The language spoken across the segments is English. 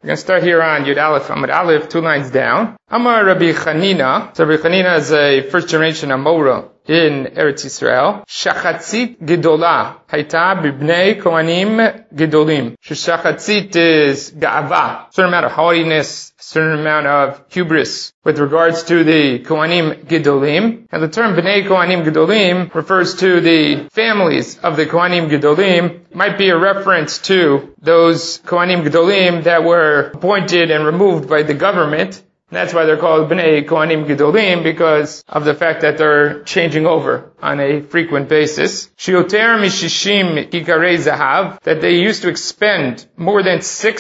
We're going to start here on Yud Aleph, Amud Aleph, 2 lines down. Amar Rabbi Chanina. So Rabbi Chanina is a first generation Amora in Eretz Yisrael. Shachatzit Gedolah Haita Bibnei Kohanim Gedolim. Shachatzit is Ga'ava, certain amount of haughtiness, certain amount of hubris with regards to the Kohanim Gedolim. And the term Bnei Kohanim Gedolim refers to the families of the Kohanim Gedolim. Might be a reference to those Kohanim Gedolim that were appointed and removed by the government. And that's why they're called Bnei Kohanim Gedolim, because of the fact that they're changing over on a frequent basis. Shioter mishishim kikarei zahav, that they used to expend more than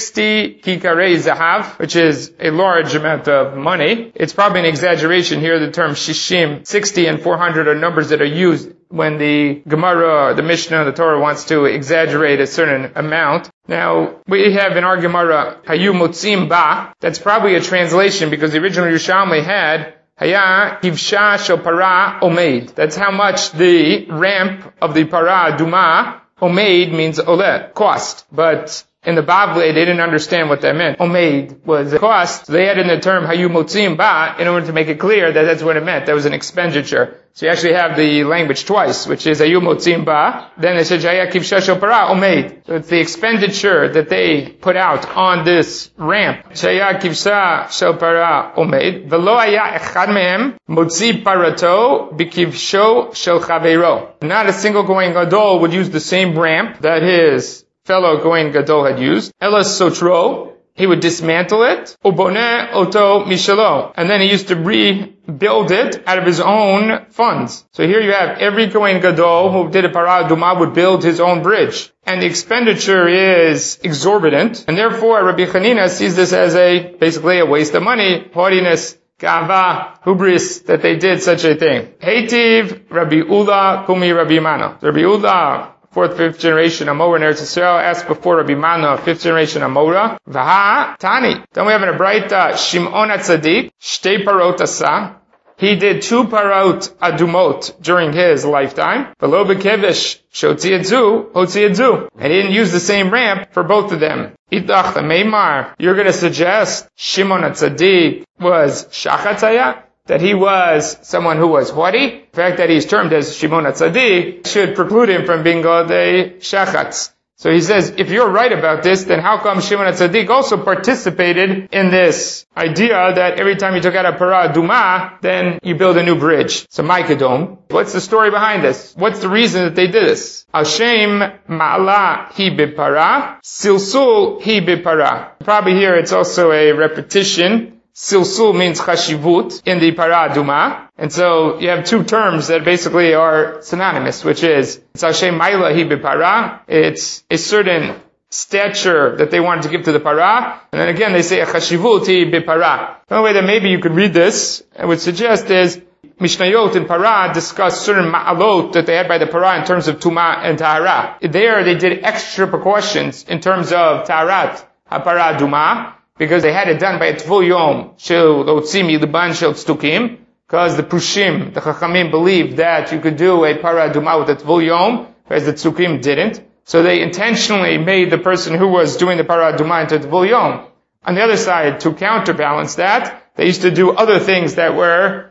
60 kikarei zahav, which is a large amount of money. It's probably an exaggeration here, the term shishim. 60 and 400 are numbers that are used when the Gemara, the Mishnah, the Torah wants to exaggerate a certain amount. Now, we have in our Gemara, Hayu Motzim Ba. That's probably a translation because the original Yerushalmi had Haya Kivsha Shel Para Omeid. That's how much the ramp of the Para Duma, Omeid means Ole, cost. But in the Bavli, they didn't understand what that meant. Omeid was a cost. So they added in the term Hayu Motzim Ba in order to make it clear that that's what it meant. That was an expenditure. So you actually have the language twice, which is Hayu Motzim Ba. Then they said Haya Kivsha Shel Para Omeid. So it's the expenditure that they put out on this ramp. Haya Kivsha Shel Para Omeid. V'lo haya echad mehem motzi parato b'kivsho shel chaveiro. Not a single Kohen Gadol would use the same ramp that his fellow Kohen Gadol had used. Elas sotro, he would dismantle it. Uboneh oto mishalo, and then he used to rebuild it out of his own funds. So here you have every Kohen Gadol who did a Parah Duma would build his own bridge. And the expenditure is exorbitant, and therefore Rabbi Chanina sees this as basically a waste of money, haughtiness, gava, hubris, that they did such a thing. Heitiv Rabbi Ula Kumi Rabbi Mana. Rabbi Ula, 4th, 5th generation Amora in Eretz Yisrael, asked before Rabbi Mana, 5th generation Amora, Vaha Tani. Then we have in a Braita, Shimon HaTzadik, Shtei Parot Asa. He did 2 parot adumot during his lifetime. V'lo bekevesh shotzi edzu, hotzi edzu. And he didn't use the same ramp for both of them. Idach meimar. You're going to suggest Shimon HaTzadik was shachatzaya? That he was someone who was haughty? The fact that he's termed as Shimon HaTzadik should preclude him from being called a shachatz. So he says, if you're right about this, then how come Shimon HaTzadik also participated in this idea that every time you took out a Parah Duma, then you build a new bridge? So Maikadom, what's the story behind this? What's the reason that they did this? Hashem Ma'ala Hi B'Parah, Silsul Hi B'Parah. Probably here it's also a repetition. Silsul means chashivut in the Parah Duma. And so you have 2 terms that basically are synonymous, which is, it's Hashem Maila Hi B'Parah. It's a certain stature that they wanted to give to the Parah. And then again they say, chashivut Hi B'Parah. The only way that maybe you could read this, I would suggest is, Mishnayot in Parah discuss certain ma'alot that they had by the Parah in terms of Tuma and Tahara. There they did extra precautions in terms of Taharat HaParah Duma, because they had it done by a Tvul Yom Shel Lotzim Yilban Shel Tztukim, because the Prushim, the Chachamim, believed that you could do a Parah Duma with a Tvul Yom, whereas the Tzukim didn't. So they intentionally made the person who was doing the Parah Duma into Tvul Yom. On the other side, to counterbalance that, they used to do other things that were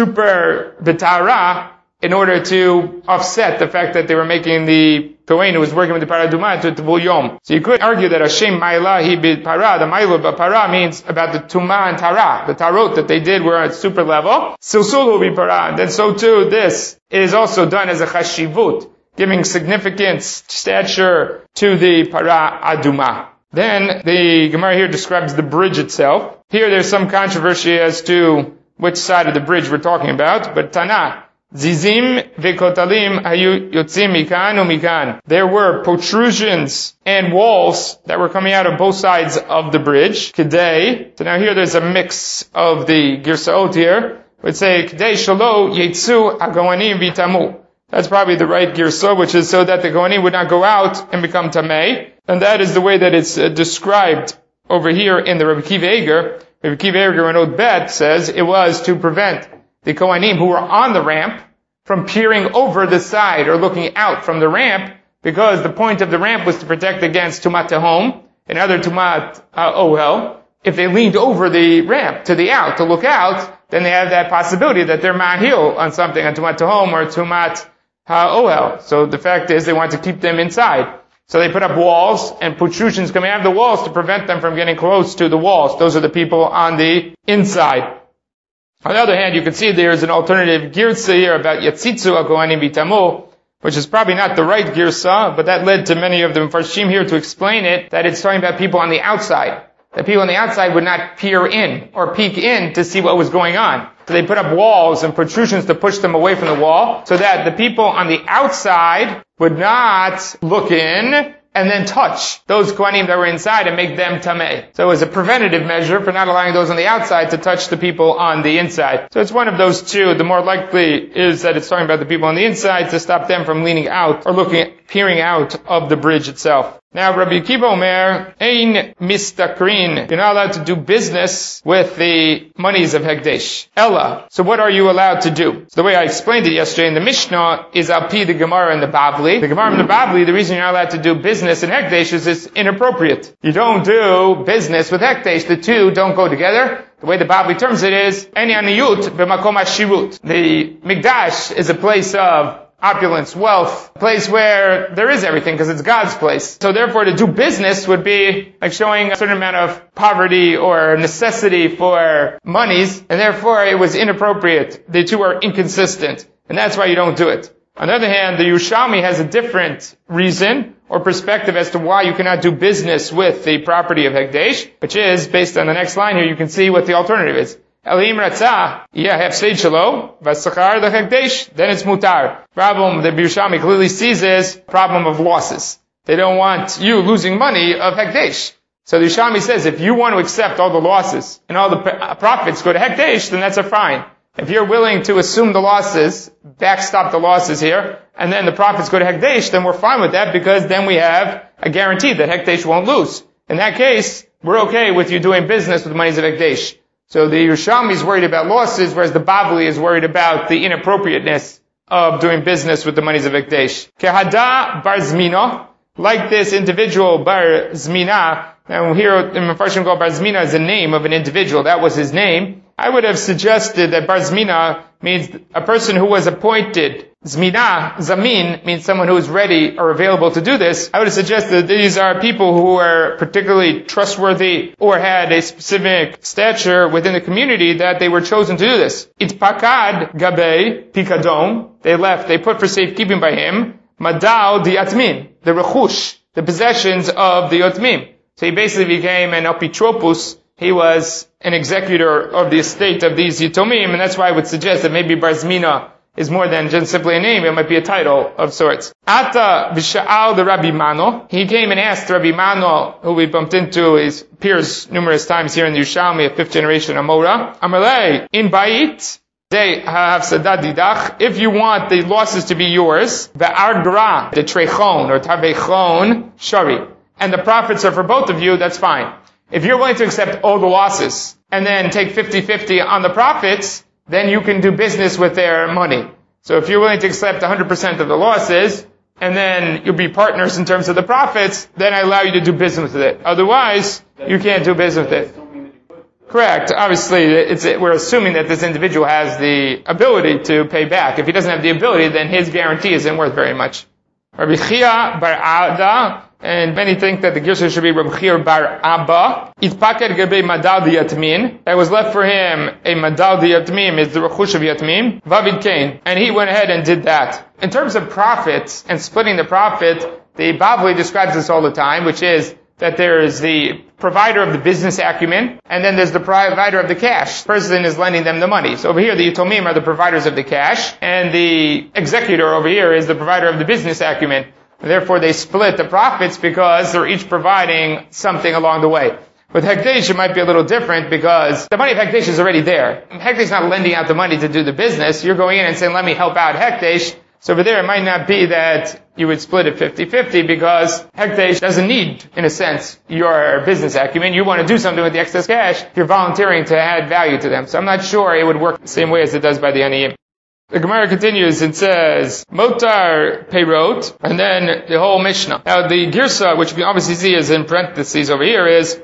super B'Tara in order to offset the fact that they were making the Kohen who was working with the Parah Duma to Tvul Yom. So you could argue that Hashem Ma'ila Hi B'Parah, the Ma'ila B'Parah means about the Tuma and Tara. The Tarot that they did were at super level. Silsul B'Parah. And then so too, this is also done as a chashivut, giving significance, stature to the Parah Aduma. Then the Gemara here describes the bridge itself. Here there's some controversy as to which side of the bridge we're talking about, but Tana, Zizim vekotalim hayu yotzim mikan umikan. There were protrusions and walls that were coming out of both sides of the bridge. Kedei. So now here there's a mix of the girsaot here. Would say Kedei shalo yetzu hagoanim vitamu. That's probably the right girsa, which is so that the goanim would not go out and become tamei. And that is the way that it's described over here in the Rabbi Kiva Eger. Rabbi Kiva Eger in Od Bet says it was to prevent the Kohanim who were on the ramp from peering over the side or looking out from the ramp, because the point of the ramp was to protect against Tumat Tehom, another tumat ohel. If they leaned over the ramp to the out to look out, then they have that possibility that they're mahil on something, on tumat tahom or tumat ohel. So the fact is they want to keep them inside. So they put up walls and protrusions coming out of the walls to prevent them from getting close to the walls. Those are the people on the inside. On the other hand, you can see there's an alternative girsa here about Yatzitzu HaKohanim Bitamu, which is probably not the right girsa, but that led to many of the Mfarshim here to explain it, that it's talking about people on the outside. That people on the outside would not peer in or peek in to see what was going on. So they put up walls and protrusions to push them away from the wall, so that the people on the outside would not look in and then touch those Kohanim that were inside and make them tameh. So it was a preventative measure for not allowing those on the outside to touch the people on the inside. So it's one of those two. The more likely is that it's talking about the people on the inside to stop them from leaning out or peering out of the bridge itself. Now, Rabbi Akiva Omer, Ein mistakrin. You're not allowed to do business with the monies of Hekdesh. Ella. So what are you allowed to do? So the way I explained it yesterday in the Mishnah is Al Pi the Gemara and the Bavli. The Gemara and the Bavli, the reason you're not allowed to do business in Hekdesh is it's inappropriate. You don't do business with Hekdesh. The two don't go together. The way the Bavli terms it is, Eni aniyut b'makom hashirut. The Mikdash is a place of opulence, wealth, a place where there is everything because it's God's place. So therefore to do business would be like showing a certain amount of poverty or necessity for monies, and therefore it was inappropriate. The two are inconsistent, and that's why you don't do it. On the other hand, the Yerushalmi has a different reason or perspective as to why you cannot do business with the property of Hekdesh, which is, based on the next line here, you can see what the alternative is. Elim Ratzah, Hafseid Shalo, Vasachar the Hekdesh, then it's Mutar. Problem that Yerushalmi clearly sees is problem of losses. They don't want you losing money of Hekdesh. So the Yerushalmi says, if you want to accept all the losses and all the profits go to Hekdesh, then that's a fine. If you're willing to assume the losses, backstop the losses here, and then the profits go to Hekdesh, then we're fine with that because then we have a guarantee that Hekdesh won't lose. In that case, we're okay with you doing business with the monies of Hekdesh. So the Yerushalmi is worried about losses, whereas the Bavli is worried about the inappropriateness of doing business with the monies of Hekdesh. Kehada bar Zmina, like this individual bar Zmina. Now here in Mefarshim called bar Zmina is the name of an individual. That was his name. I would have suggested that bar Zmina means a person who was appointed. Zmina, Zamin, means someone who is ready or available to do this. I would have suggested that these are people who are particularly trustworthy or had a specific stature within the community that they were chosen to do this. Itpakad gabe pikadon. They left, they put for safekeeping by him, Madao the Yatmin, the Rechush, the possessions of the Yatmim. So he basically became an apitropus. He was an executor of the estate of these Yitomim, and that's why I would suggest that maybe bar Zmina is more than just simply a name, it might be a title of sorts. Ata v'sha'al the Rabbi Mano. He came and asked Rabbi Mano, who we bumped into, his peers numerous times here in the Yerushalmi, a fifth generation Amora. Amalei, in Bait, they have Sadat Didach, if you want the losses to be yours, the Ardra, the Trechon, or Tavechon, Shari, and the profits are for both of you, that's fine. If you're willing to accept all the losses, and then take 50-50 on the profits, then you can do business with their money. So if you're willing to accept 100% of the losses, and then you'll be partners in terms of the profits, then I allow you to do business with it. Otherwise, you can't do business with it. Correct. Obviously, we're assuming that this individual has the ability to pay back. If he doesn't have the ability, then his guarantee isn't worth very much. Rabbi Chia bar Ada, and many think that the Girsa should be Rabbi Chia bar Abba. Itpaker gabe madal di Yatmin. That was left for him a madal di Yatmin, is the Rechush of Yatmin. Vavid Kain. And he went ahead and did that. In terms of profits and splitting the profit, the Bavli describes this all the time, which is that there is the provider of the business acumen, and then there's the provider of the cash. The person is lending them the money. So over here, the Yitomim are the providers of the cash, and the executor over here is the provider of the business acumen. And therefore, they split the profits because they're each providing something along the way. With Hekdesh, it might be a little different because the money of Hekdesh is already there. Hekdesh is not lending out the money to do the business. You're going in and saying, let me help out Hekdesh. So over there, it might not be that you would split it 50-50 because Hekdesh doesn't need, in a sense, your business acumen. You want to do something with the excess cash, you're volunteering to add value to them. So I'm not sure it would work the same way as it does by the Aniyim. The Gemara continues and says, Motar Peirot, and then the whole Mishnah. Now the Girsa, which you can obviously see is in parentheses over here, is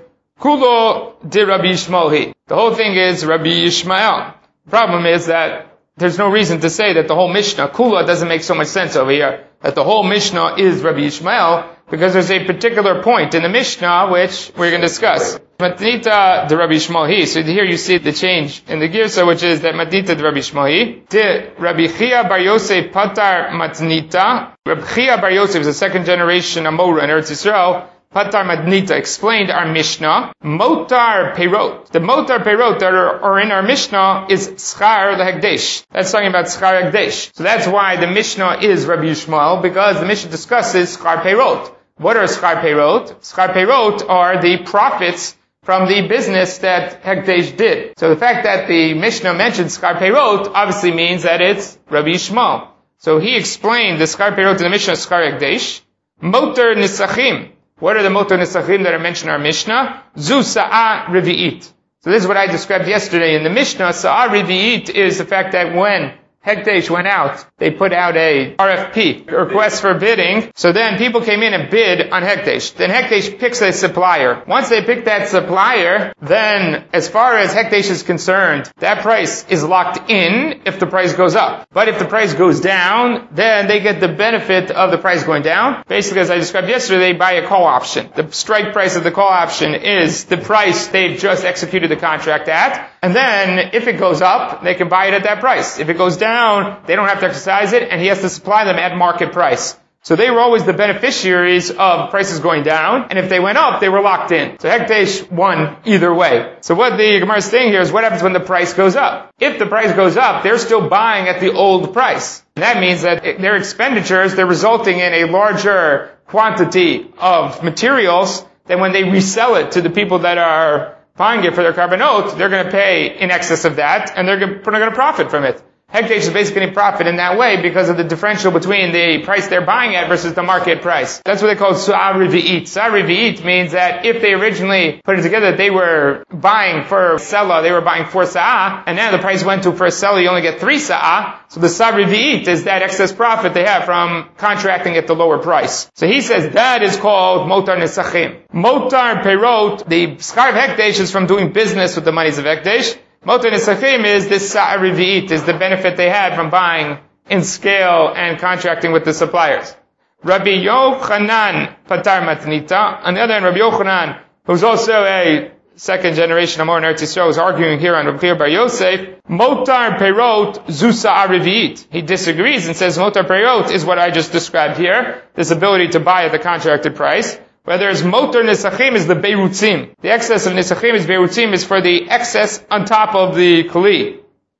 Kulo de Rabbi Yishmael. The whole thing is Rabbi Yishmael. The problem is that there's no reason to say that the whole Mishnah, Kula, doesn't make so much sense over here, that the whole Mishnah is Rabbi Yishmael, because there's a particular point in the Mishnah which we're going to discuss. Matnita de Rabbi Yishmael. So here you see the change in the Girsa, which is that Matnita de Rabbi Yishmael. De Rabbi Chia bar Yosef patar matnita. Rabbi Chia bar Yosef is a second generation Amora in Eretz Yisrael. Patar Madnita explained our Mishnah. Motar Peirot. The Motar Peirot that are in our Mishnah is Schar L'Hekdesh. That's talking about Schar Hekdesh. So that's why the Mishnah is Rabbi Yishmael, because the Mishnah discusses Schar Peirot. What are Schar Peirot? Schar Peirot are the profits from the business that Hekdesh did. So the fact that the Mishnah mentions Schar Peirot obviously means that it's Rabbi Yishmael. So he explained the Schar Peirot in the Mishnah Schar Hekdesh. Motar Nisachim. What are the motor nesachim that are mentioned in our Mishnah? Zu sa'ah revi'it. So this is what I described yesterday in the Mishnah. Sa'ah revi'it is the fact that when Hekdesh went out, they put out a RFP, request for bidding. So then people came in and bid on Hekdesh. Then Hekdesh picks a supplier. Once they pick that supplier, then as far as Hekdesh is concerned, that price is locked in if the price goes up. But if the price goes down, then they get the benefit of the price going down. Basically, as I described yesterday, they buy a call option. The strike price of the call option is the price they've just executed the contract at. And then if it goes up, they can buy it at that price. If it goes down, they don't have to exercise it, and he has to supply them at market price. So they were always the beneficiaries of prices going down, and if they went up, they were locked in. So Hekdesh won either way. So what the Gemara is saying here is what happens when the price goes up? If the price goes up, they're still buying at the old price. And that means that their expenditures, they're resulting in a larger quantity of materials than when they resell it to the people that are buying it for their carbonate. They're going to pay in excess of that, and they're going to profit from it. Hekdesh is basically going to profit in that way because of the differential between the price they're buying at versus the market price. That's what they call Su'ah Revi'it. Su'ah Revi'it means that if they originally put it together, they were buying for Sela, they were buying 4 Sa'ah, and now the price went to for a Sela, you only get 3 Sa'ah. So the Su'ah Revi'it is that excess profit they have from contracting at the lower price. So he says that is called Motar Nesachim. Motar Peirot, the Schar of Hekdesh is from doing business with the monies of Hekdesh. Motar Nesachim is this Sa'ah Revi'it, is the benefit they had from buying in scale and contracting with the suppliers. Rabbi Yochanan Patar Matnita. On the other hand, Rabbi Yochanan, who's also a second generation Amor in Eretz Yisrael, is arguing here on Rabbi Chia bar Yosef, Motar Peirot Zu Sa'ah Revi'it. He disagrees and says Motar Peirot is what I just described here, this ability to buy at the contracted price. Whereas Motar Nesachim is the Beirutzim. The excess of Nesachim is Beirutzim is for the excess on top of the Kli.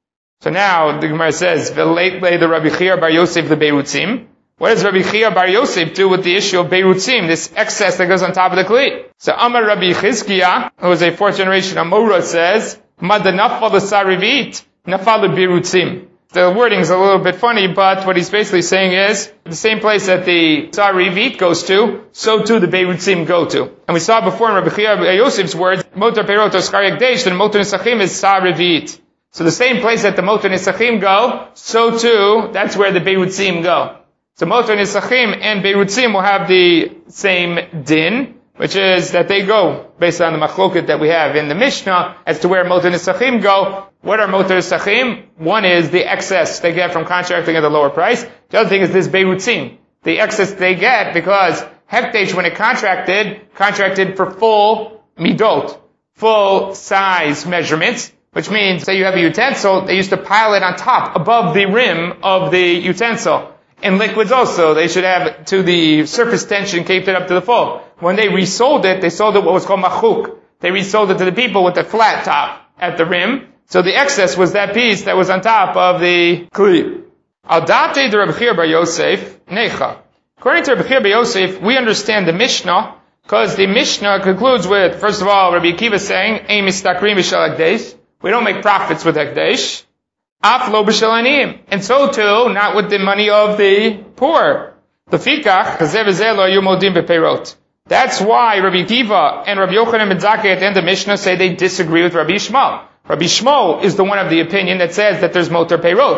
So now the Gemara says, V'leitlei the Rabbi Chia bar Yosef the Beirutzim. What does Rabbi Chia bar Yosef do with the issue of Beirutzim, this excess that goes on top of the Kli? So Amar Rabbi Chizkiah, who is a 4th generation Amora, says, Mada nafal l'sa'ah revi'it, nafal l'beirutzim. The wording is a little bit funny, but what he's basically saying is, the same place that the Sa'ah Revi'it goes to, so too the Beirutzim go to. And we saw before in Rabbi Chia bar Yosef's words, Motar Peirot Schar Hekdesh, then Motar Nesachim is Sa'ah Revi'it. So the same place that the Motar Nesachim go, so too, that's where the Beirutzim go. So Motar Nesachim and Beirutzim will have the same din, which is that they go based on the machloket that we have in the Mishnah as to where Motar Nesachim go. What are Motar Nesachim? One is the excess they get from contracting at a lower price. The other thing is this Beirutzim, the excess they get because Hekdesh, when it contracted for full midot, full size measurements, which means that you have a utensil, they used to pile it on top, above the rim of the utensil. And liquids also, they should have to the surface tension, caped it up to the full. When they resold it, they sold it what was called machuk. They resold it to the people with the flat top at the rim. So the excess was that piece that was on top of the kli. Al date de Rabbi Chia bar Yosef, necha. According to Rabbi Chia bar Yosef, we understand the Mishnah, because the Mishnah concludes with, first of all, Rabbi Akiva saying, Ein mistakrim b'shel Hekdesh. We don't make profits with Hekdesh. Af lo b'shel aniyim. And so too, not with the money of the poor. Lefikach, chazev v'zeh lo hayu modim b'peirot. That's why Rabbi Akiva and Rabbi Yochanan ben Zakkai at the end of the Mishnah say they disagree with Rabbi Yishmael. Rabbi Yishmael is the one of the opinion that says that there's Motar Peirot.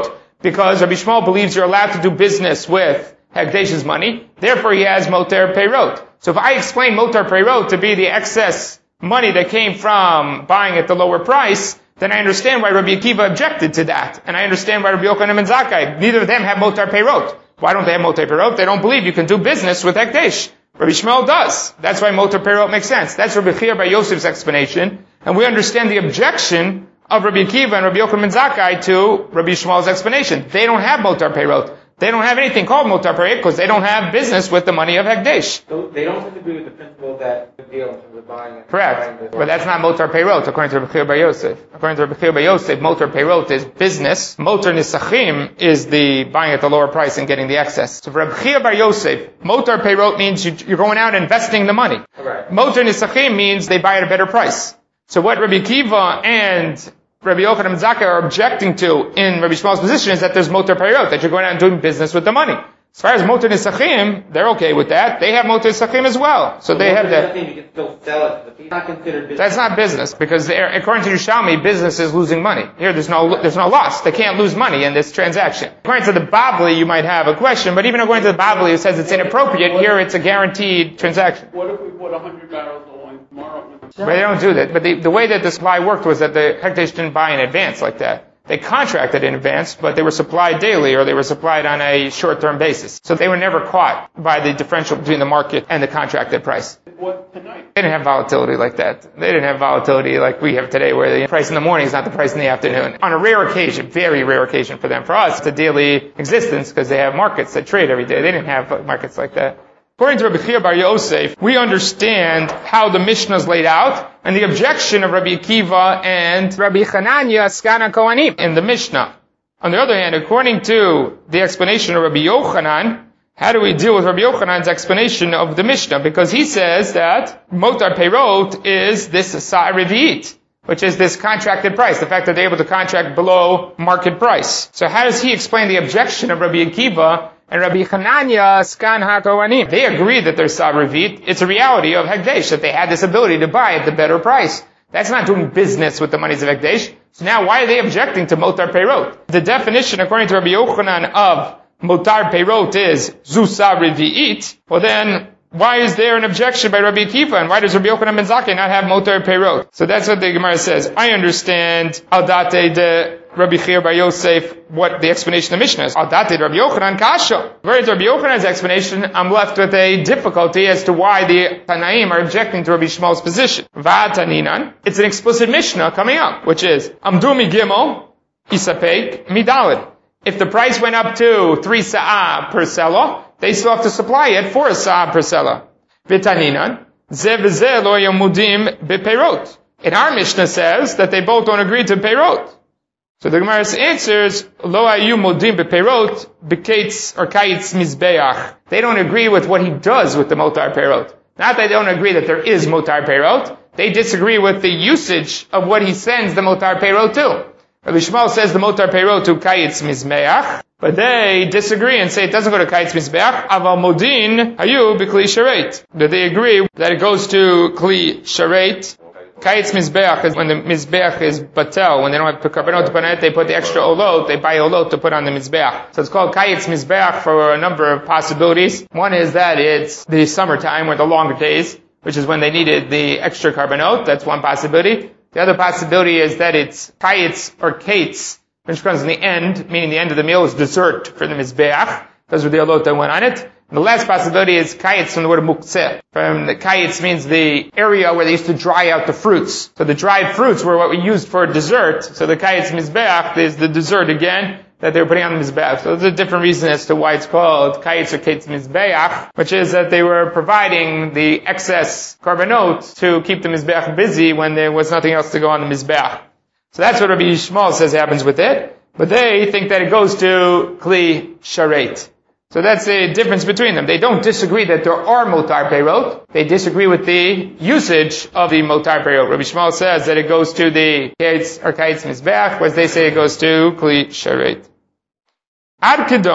because Rabbi Shmuel believes you're allowed to do business with Hekdesh's money, therefore he has Moter Peirot. So if I explain Moter Peirot to be the excess money that came from buying at the lower price, then I understand why Rabbi Akiva objected to that. And I understand why Rabbi Yochanan and Zakkai, neither of them have Moter Peirot. Why don't they have Moter Peirot? They don't believe you can do business with Hekdesh. Rabbi Shmuel does. That's why Moter Peirot makes sense. That's Rabbi Chia Bar Yosef's explanation. And we understand the objection of Rabbi Akiva and Rabbi Yochanan and Zakkai to Rabbi Shmuel's explanation. They don't have Moter Peirot. They don't have anything called Moter Peirot because they don't have business with the money of Hekdesh. So they don't disagree with the principle that the deal in terms of buying and Correct. But that's not Moter Peirot according to Rabbi Chia Bar Yosef. According to Rabbi Chia Bar Yosef, Moter Peirot is business. Moter Nisachim is the buying at the lower price and getting the excess. So for Rabbi Chia Bar Yosef, Moter Peirot means you're going out and investing the money. Right. Moter Nisachim means they buy at a better price. So what Rabbi Akiva and Rabbi Yochanan and Zakkai are objecting to in Rabbi Shmuel's position is that there's Moter Peirot, that you're going out and doing business with the money. As far as Moter Nisachim, they're okay with that. They have Moter Nisachim as well. So they have that. You can still sell it, but it's not considered business. That's not business, because according to Yerushalmi, business is losing money. Here, there's no loss. They can't lose money in this transaction. According to the Bavli, you might have a question, but even according to the Bavli, it says it's inappropriate. Here, it's a guaranteed transaction. What if we bought 100 barrels of oil tomorrow? But they don't do that. But the way that the supply worked was that the Hekdesh didn't buy in advance like that. They contracted in advance, but they were supplied daily or they were supplied on a short-term basis. So they were never caught by the differential between the market and the contracted price. What tonight? They didn't have volatility like that. They didn't have volatility like we have today, where the price in the morning is not the price in the afternoon. On a rare occasion, very rare occasion for them. For us, it's a daily existence because they have markets that trade every day. They didn't have markets like that. According to Rabbi Chia Bar Yosef, we understand how the Mishnah is laid out and the objection of Rabbi Akiva and Rabbi Chananya Skana Kohanim in the Mishnah. On the other hand, according to the explanation of Rabbi Yochanan, how do we deal with Rabbi Yochanan's explanation of the Mishnah? Because he says that Motar Peirot is this Sa'a Revi'it, which is this contracted price, the fact that they're able to contract below market price. So how does he explain the objection of Rabbi Akiva and Rabbi Chananya Skan HaKohanim? They agree that there's Sa'a Revi'it. It's a reality of Hekdesh, that they had this ability to buy at the better price. That's not doing business with the monies of Hekdesh. So now why are they objecting to Motar Peirot? The definition, according to Rabbi Yochanan, of Motar Peirot is Zu Sa'a Revi'it. Well then, why is there an objection by Rabbi Akiva? And why does Rabbi Yochanan ben Zakkai not have Motar Peirot? So that's what the Gemara says. I understand Al Date de Rabbi Chia Bar Yosef, what the explanation of the Mishnah is. Al Date de Rabbi Yochanan Kasha. According to Rabbi Yochanan's explanation, I'm left with a difficulty as to why the Tanaim are objecting to Rabbi Shmuel's position. Va'ataninan. It's an explicit Mishnah coming up, which is Amdu mi Gimel, Isapek, Midalid. If the price went up to 3 Sa'ah per selah, they still have to supply it 4 Sa'ah per selah. V'taninan, ze v'ze lo yamudim bepeirot. And our Mishnah says that they both don't agree to peirot. So the Gemara answers, lo ayu mudim bepeirot, bekaitz or kaitz mizbeach. They don't agree with what he does with the motar peirot. Not that they don't agree that there is motar peirot. They disagree with the usage of what he sends the motar peirot to. Rabbi Shmuel says the motar peirot to kayitz mizbeach, but they disagree and say it doesn't go to kayitz mizbeach. Aval modin hayu b'kli sharet. That they agree that it goes to kli sharet. Kayitz mizbeach is when the mizbeach is batel, when they don't have karbanot to put on it, they put the extra olot, they buy olot to put on the mizbeach. So it's called kayitz mizbeach for a number of possibilities. One is that it's the summertime or the longer days, which is when they needed the extra karbanot. That's one possibility. The other possibility is that it's kayitz or kates, which comes in the end, meaning the end of the meal is dessert for the mizbeach. Those were the olot that went on it. And the last possibility is kayitz from the word mukseh. From the kayitz means the area where they used to dry out the fruits. So the dried fruits were what we used for dessert. So the kayitz mizbeach is the dessert again that they were putting on the mizbeach. So there's a different reason as to why it's called kayitz or kates mizbeach, which is that they were providing the excess karbanot to keep the mizbeach busy when there was nothing else to go on the mizbeach. So that's what Rabbi Yishmael says happens with it. But they think that it goes to kli sharet. So that's the difference between them. They don't disagree that there are motar peirot. They disagree with the usage of the motar peirot. Rabbi Shmuel says that it goes to the kates or kates mizbeach, whereas they say it goes to kli sharet. Ad kedon,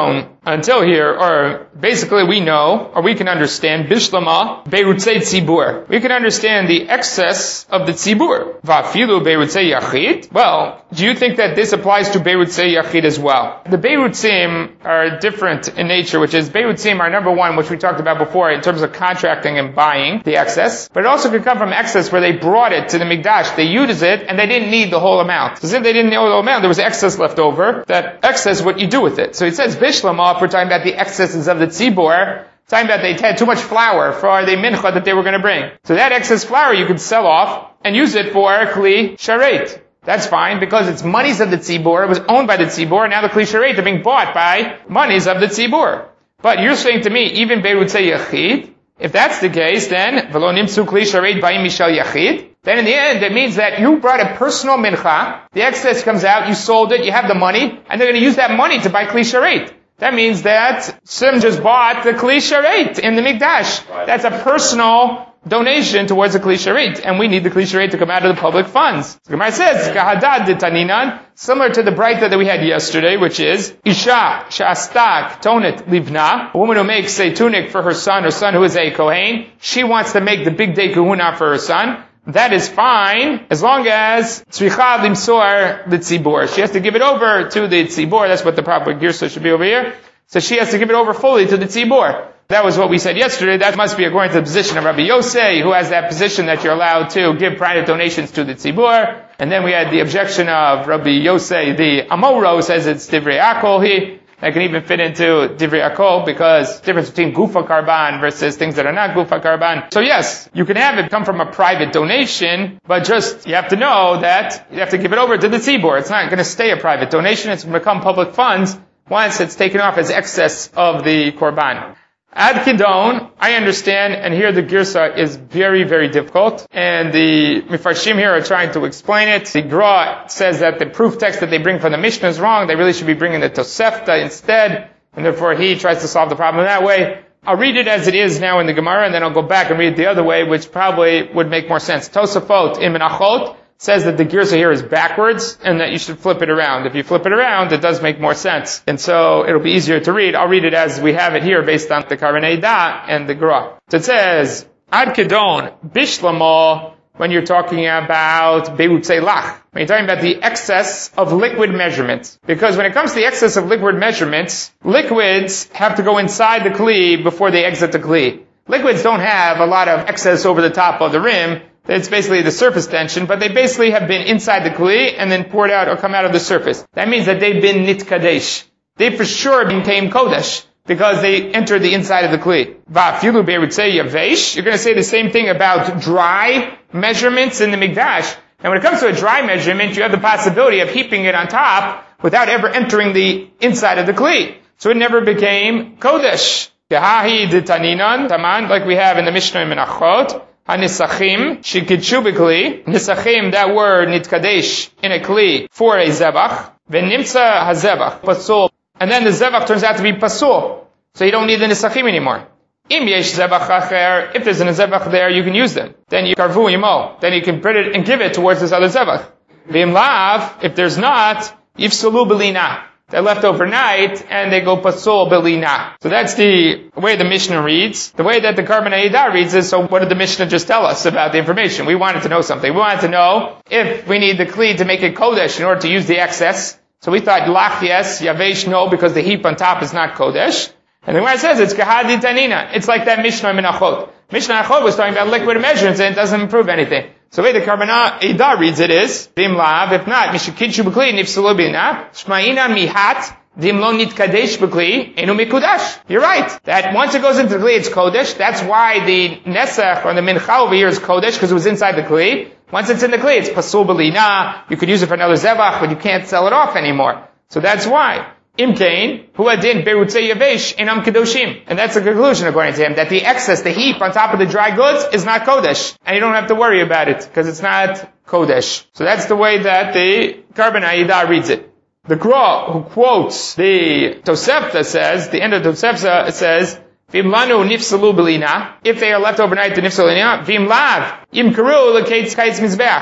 until here, or basically we know, or we can understand, Bishlama Beirutzei Tzibur. We can understand the excess of the Tzibur. Va'afilu Beirutzei Yachid. Well, do you think that this applies to Beirutzei Yachid as well? The Beirutzim are different in nature, which is Beirutzim are number one, which we talked about before in terms of contracting and buying the excess, but it also could come from excess where they brought it to the Mikdash, they used it, and they didn't need the whole amount. So since they didn't need the whole amount, there was excess left over. That excess, what you do with it. So it says Bishlama, if we're talking about the excesses of the Tzibur, talking about they had too much flour for the mincha that they were going to bring. So that excess flour you could sell off and use it for Kli Sharet. That's fine, because it's monies of the Tzibur, it was owned by the Tzibur, and now the Kli Sharet are being bought by monies of the Tzibur. But you're saying to me, even Beirutzei Yachid, if that's the case, then V'lo nimtzu Kli Sharet ba'im mishal Yachid, then in the end, it means that you brought a personal mincha, the excess comes out, you sold it, you have the money, and they're going to use that money to buy Kli Sharet. That means that Sim just bought the Kli Sharet in the Mikdash. Right. That's a personal donation towards the Kli Sharet, and we need the Kli Sharet to come out of the public funds. The Gemara says, Kahadad de Taninan, similar to the Braita that we had yesterday, which is, Isha Shastak Tonet Livna, a woman who makes a tunic for her son who is a Kohen, she wants to make the big day kahuna for her son. That is fine, as long as tzricha limsor l'tzibur. She has to give it over to the tzibur. That's what the proper girsa should be over here. So she has to give it over fully to the tzibur. That was what we said yesterday. That must be according to the position of Rabbi Yosei, who has that position that you're allowed to give private donations to the tzibur. And then we had the objection of Rabbi Yosei, the Amoro, says it's divrei akol. That can even fit into Divrei Akol, because difference between Gufa Karban versus things that are not Gufa Karban. So yes, you can have it come from a private donation, but just, you have to know that you have to give it over to the Tzibur. It's not going to stay a private donation, it's going to become public funds once it's taken off as excess of the Korban. Ad Kidon, I understand, and here the Girsa is very, very difficult, and the Mefarshim here are trying to explain it. The Gra says that the proof text that they bring from the Mishnah is wrong, they really should be bringing the Tosefta instead, and therefore he tries to solve the problem that way. I'll read it as it is now in the Gemara, and then I'll go back and read it the other way, which probably would make more sense. Tosafot in Menachot says that the Girsa here is backwards, and that you should flip it around. If you flip it around, it does make more sense. And so, it'll be easier to read. I'll read it as we have it here, based on the Karbanei Da and the Gra. So it says, Ad Kedon, Bishlamo, when you're talking about Beirutzei Lach, when you're talking about the excess of liquid measurements. Because when it comes to the excess of liquid measurements, liquids have to go inside the Kli before they exit the Kli. Liquids don't have a lot of excess over the top of the rim. It's basically the surface tension, but they basically have been inside the Kli and then poured out or come out of the surface. That means that they've been Nitkadesh. They for sure became Kodesh because they entered the inside of the Kli. Va'afilu beirutzei yavesh. You're going to say the same thing about dry measurements in the Mikdash. And when it comes to a dry measurement, you have the possibility of heaping it on top without ever entering the inside of the Kli. So it never became Kodesh. Kehahi d'taninan, taman, like we have in the Mishnah in Menachot. HaNisachim, shikitshu b'kli. Nisachim, that word, nitkadesh, in a kli, for a zebach. V'nimtza hazebach, pasul. And then the zebach turns out to be pasul. So you don't need the nisachim anymore. Im yesh zebach acher, if there's a zebach there, you can use them. Then you karvu yimo. Then you can put it and give it towards this other zebach. V'im lav, if there's not, yifsulu b'lina. They're left overnight, and they go pasul belina. So that's the way the Mishnah reads. The way that the Karbanei Da reads is, so what did the Mishnah just tell us about the information? We wanted to know something. We wanted to know if we need the Kli to make it Kodesh in order to use the excess. So we thought Lach yes, Yavesh no, because the heap on top is not Kodesh. And the Gemara says it's Kahadi Tanina. It's like that Mishnah in Menachot. Mishnah Achot was talking about liquid measurements, and it doesn't improve anything. So the way the Karbanei Da reads it is, Bim lav, if not, Mishikidshu b'kli, nifsulu b'ina, Shma'ina mihat, Dim lo nitkadesh b'kli, enu mikudash. You're right. That once it goes into the Kli, it's Kodesh. That's why the Nesach, or the Mincha over here is Kodesh, because it was inside the Kli. Once it's in the Kli, it's pasul b'lina. You could use it for another Zevach, but you can't sell it off anymore. So that's why. Imkain, huadin beirutzei yavesh inam kedoshim. And that's the conclusion according to him, that the excess, the heap on top of the dry goods is not Kodesh. And you don't have to worry about it, because it's not Kodesh. So that's the way that the Karbanei Da reads it. The Gra, who quotes the Tosefta, says, the end of Tosefta says, Vim lanu nifsalu b'lina. If they are left overnight, the nifsalu b'lina. Vim lav, im karu l'kaitz mizbeach.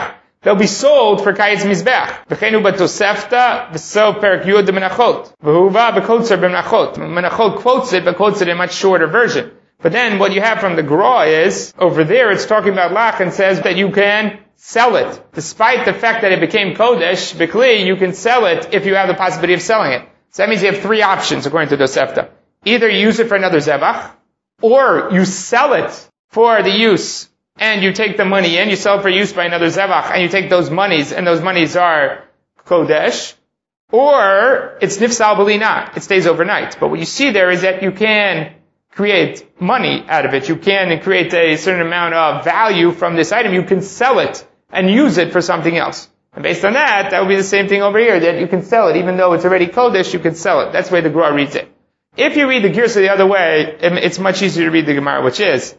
they'll be sold for Kayetz Mizbech. V'cheinu b'tosefta v'so perik yud menachot. V'huva b'kotzer b'menachot. Menachot quotes it, but quotes it in a much shorter version. But then what you have from the Gra is, over there it's talking about Lach and says that you can sell it. Despite the fact that it became Kodesh, B'kli, you can sell it if you have the possibility of selling it. So that means you have three options according to Tosefta. Either you use it for another Zevach, or you sell it for the use, and you take the money in, you sell it for use by another Zevach, and you take those monies, and those monies are Kodesh, or it's Nifsal B'lina, it stays overnight. But what you see there is that you can create money out of it. You can create a certain amount of value from this item. You can sell it and use it for something else. And based on that, that would be the same thing over here, that you can sell it. Even though it's already Kodesh, you can sell it. That's the way the Gra reads it. If you read the Girsa the other way, it's much easier to read the Gemara, which is,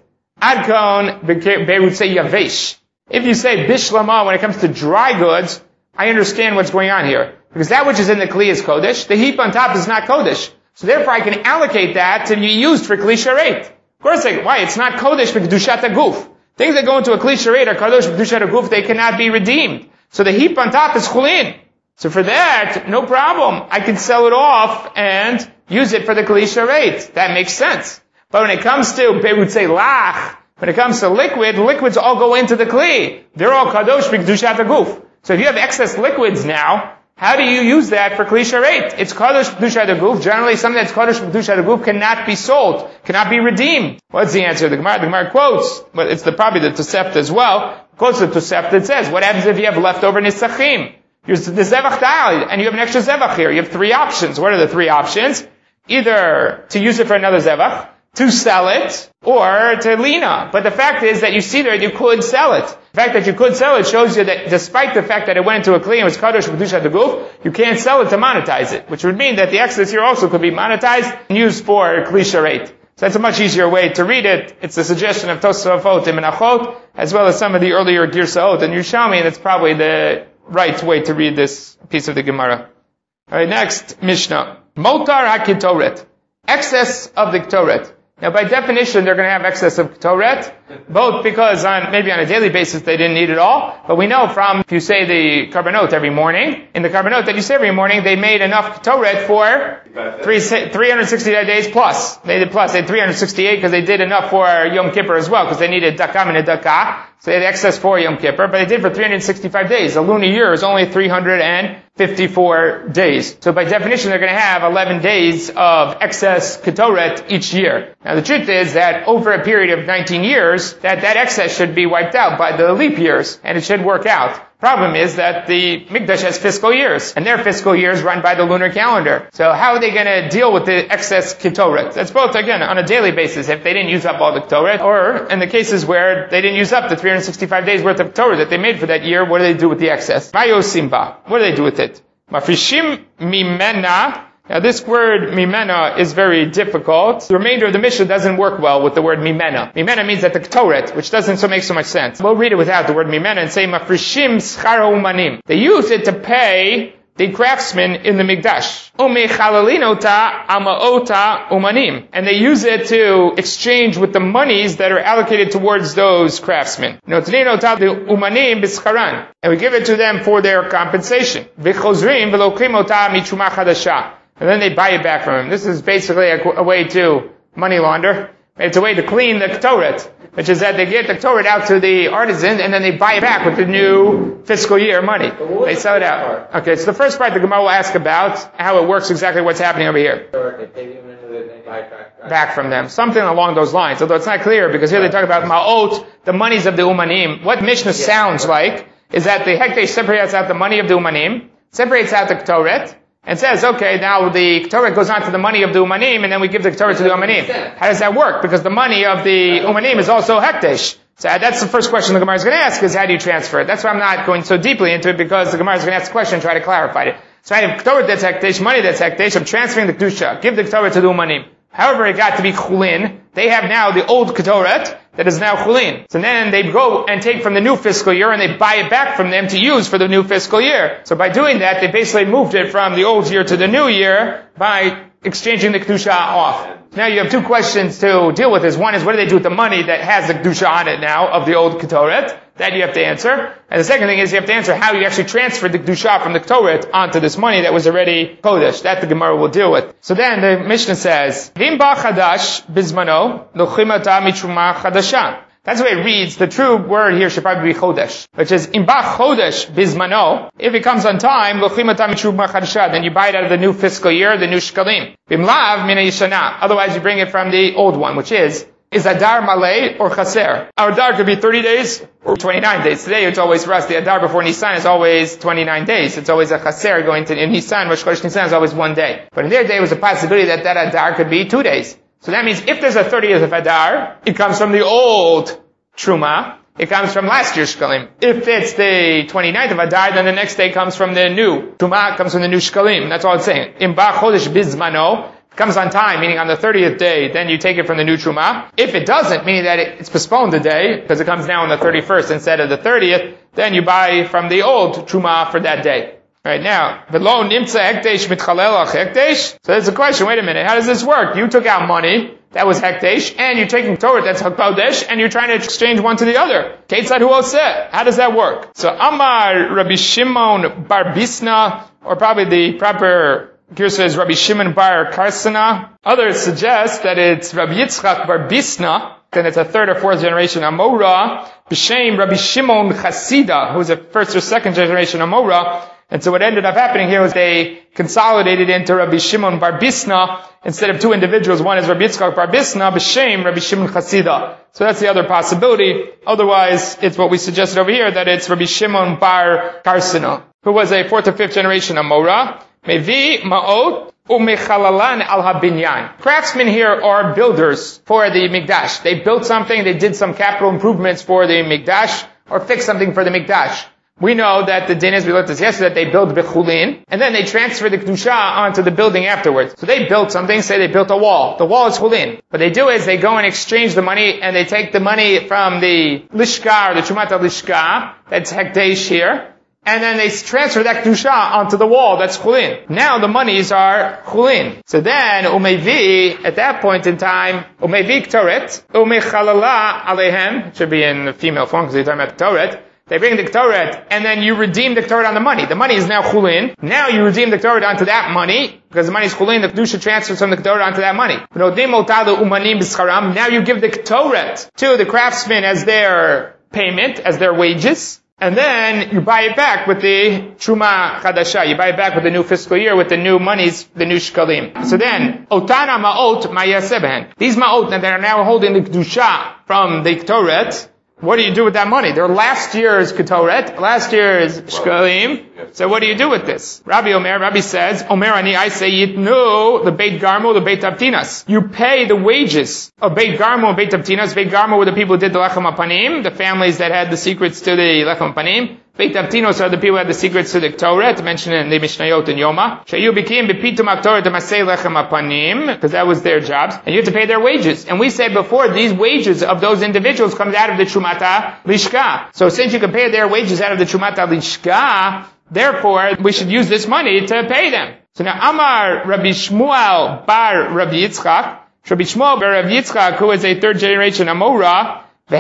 Adkon Beirutze Yavesh. If you say Bishlama when it comes to dry goods, I understand what's going on here. Because that which is in the Kli is Kodesh. The heap on top is not Kodesh. So therefore I can allocate that to be used for Kli Sharet. Of course, why? It's not Kodesh for Kedushat HaGuf. Things that go into a Kli Sharet are Kodesh for Kedushat HaGuf, they cannot be redeemed. So the heap on top is Chulin. So for that, no problem. I can sell it off and use it for the Kli Sharet. That makes sense. But when it comes to Beirutze Lach, when it comes to liquids all go into the Kli. They're all Kadosh for Kedushat HaGuf. So if you have excess liquids now, how do you use that for Kli Sharet? It's Kadosh Kedushat HaGuf. Generally, something that's Kadosh Kedushat HaGuf cannot be sold, cannot be redeemed. What's the answer? The Gemara quotes, but it's probably the Tosefta as well, quotes the Tosefta that says, what happens if you have leftover Nisachim? You're the Zevach died, and you have an extra Zevach here. You have three options. What are the three options? Either to use it for another Zevach, to sell it, or to lina. But the fact is that you see there you could sell it. The fact that you could sell it shows you that despite the fact that it went into a kli and was kadosh b'kedushat haguf, you can't sell it to monetize it, which would mean that the excess here also could be monetized and used for kli sharet. So that's a much easier way to read it. It's a suggestion of Tosafot and Menachot, as well as some of the earlier Girsaot and Yerushalmi, and it's probably the right way to read this piece of the Gemara. Alright, next, Mishnah. Motar HaKetoret. Excess of the Ketoret. Now, by definition, they're going to have excess of Ketoret, both because maybe on a daily basis they didn't need it all, but we know from, if you say the Karbanot every morning, in the Karbanot that you say every morning, they made enough Ketoret for 365 days plus. They had 368 because they did enough for Yom Kippur as well, because they needed Dakam and a Dakah, so they had excess for Yom Kippur, but they did for 365 days. A lunar year is only 354 days. So by definition, they're going to have 11 days of excess Ketoret each year. Now the truth is that over a period of 19 years, that excess should be wiped out by the leap years, and it should work out. Problem is that the Mikdash has fiscal years, and their fiscal years run by the lunar calendar. So how are they going to deal with the excess Ketoret? That's both, again, on a daily basis, if they didn't use up all the Ketoret, or in the cases where they didn't use up the 365 days worth of Ketoret that they made for that year, what do they do with the excess? Mayo Simba. What do they do with it? Mafrishim mimena. Now this word mimena is very difficult. The remainder of the Mishnah doesn't work well with the word mimena. Mimena means that the Ketoret, which doesn't make so much sense. We'll read it without the word mimena and say mafrishim schar umanim. They use it to pay the craftsmen in the Mikdash. Umechalalin amaota umanim. And they use it to exchange with the monies that are allocated towards those craftsmen. Notlin ota umanim bischaran. And we give it to them for their compensation. V'chozrim v'lokim ota mitruma chadasha. And then they buy it back from him. This is basically a way to money launder. It's a way to clean the Ketoret, which is that they get the Ketoret out to the artisan and then they buy it back with the new fiscal year money. They sell it out. Okay, so the first part the Gemara will ask about how it works, exactly what's happening over here. Back from them. Something along those lines, although it's not clear because here they talk about Ma'ot, the monies of the Umanim. What Mishnah sounds like is that the Hekdesh separates out the money of the Umanim, separates out the Ketoret, and says, okay, now the Ketoret goes on to the money of the Umanim, and then we give the Ketoret to the Umanim. How does that work? Because the money of the Umanim is also Hekdesh. So that's the first question the Gemara is going to ask, is how do you transfer it? That's why I'm not going so deeply into it, because the Gemara is going to ask the question and try to clarify it. So I have Ketoret that's Hekdesh, money that's Hekdesh, I'm transferring the Kedusha, give the Ketoret to the Umanim. However, it got to be Chulin. They have now the old Ketoret that is now Chulin. So then they go and take from the new fiscal year and they buy it back from them to use for the new fiscal year. So by doing that, they basically moved it from the old year to the new year by exchanging the Kedusha off. Now you have two questions to deal with this. One is, what do they do with the money that has the Kedusha on it now of the old Ketoret? That you have to answer. And the second thing is you have to answer how you actually transferred the Kedusha from the Ketoret onto this money that was already Kodesh. That the Gemara will deal with. So then the Mishnah says, Vim ba chadash bizmano lochimata mitruma chadasha. That's the way it reads. The true word here should probably be chodesh, which is imba chodesh bizmano. If it comes on time, then you buy it out of the new fiscal year, the new shkalim. Bimlav mina yishana. Otherwise, you bring it from the old one, which is Adar malay or chaser. Our Adar could be 30 days or 29 days. Today, it's always for us. The Adar before Nisan is always 29 days. It's always a chaser going to in Nisan. Rosh Chodesh Nisan is always 1 day. But in their day, it was a possibility that Adar could be 2 days. So that means if there's a 30th of Adar, it comes from the old Truma. It comes from last year's Shkalim. If it's the 29th of Adar, then the next day comes from the new Truma, comes from the new Shkalim. That's all it's saying. Imba Chodesh Bizmano. Comes on time, meaning on the 30th day, then you take it from the new Truma. If it doesn't, meaning that it's postponed a day, because it comes now on the 31st instead of the 30th, then you buy from the old Truma for that day. Right now, v'lo nimtza hekdesh mitchalel hekdesh. So there's a question, wait a minute, how does this work? You took out money, that was hekdesh, and you're taking Torah, that's hakodesh, and you're trying to exchange one to the other. Ketzad hu oseh. How does that work? So Amar Rabbi Shimon bar Bisna, or probably the proper Girsa is Rabbi Shimon bar Karsana. Others suggest that it's Rabbi Yitzchak bar Bisna, then it's a third or fourth generation Amora, b'shem Rabbi Shimon Chasida, who was a first or second generation Amora. And so what ended up happening here was they consolidated into Rabbi Shimon bar Bisna. Instead of two individuals, one is Rabbi Yitzchak bar Bisna, b'shem Rabbi Shimon Chasida. So that's the other possibility. Otherwise, it's what we suggested over here, that it's Rabbi Shimon bar Karsana, who was a fourth or fifth generation Amora. Mevi ma'ot umechalalan al habinyan. Craftsmen here are builders for the Mikdash. They built something, they did some capital improvements for the Mikdash, or fixed something for the Mikdash. We know that the din is, we learned this yesterday, that they build bechulin, and then they transfer the Kedusha onto the building afterwards. So they built something, say they built a wall. The wall is chulin. What they do is they go and exchange the money, and they take the money from the lishka, or the Chumat al-lishka, that's hekdesh here, and then they transfer that Kedusha onto the wall, that's chulin. Now the monies are chulin. So then, umevi, at that point in time, umevi ktoret, umechalala alehem, it should be in the female form because they're talking about the Torah. They bring the Ketoret, and then you redeem the Ketoret on the money. The money is now chulin. Now you redeem the Ketoret onto that money, because the money is chulin, the Kedusha transfers from the Ketoret onto that money. Now you give the Ketoret to the craftsmen as their payment, as their wages, and then you buy it back with the Truma Chadasha. You buy it back with the new fiscal year, with the new monies, the new shkalim. So then, Otana Ma'ot Ma'yaseben. These Ma'ot that are now holding the Kedusha from the Ketoret, what do you do with that money? They're last year's Ketoret, last year's Shkalim. So what do you do with this? Rabbi says, Omer ani, I say, Yitnu, the Beit Garmo, the Beit Avtinas. You pay the wages of Beit Garmo and Beit Avtinas. Beit Garmo were the people who did the Lechem HaPanim, the families that had the secrets to the Lechem HaPanim. Beit Avtinos are the people who had the secrets to the Ketoret, mentioned in the Mishnayot and Yoma. Shayu became bepitum aktoret masei lechem hapanim, because that was their jobs, and you have to pay their wages. And we said before, these wages of those individuals comes out of the Trumata Lishka. So since you can pay their wages out of the Trumata Lishka, therefore we should use this money to pay them. So now Amar Rabbi Shmuel bar Rabbi Yitzchak, Rabbi Shmuel bar Rabbi Yitzchak, who is a third generation Amora, that's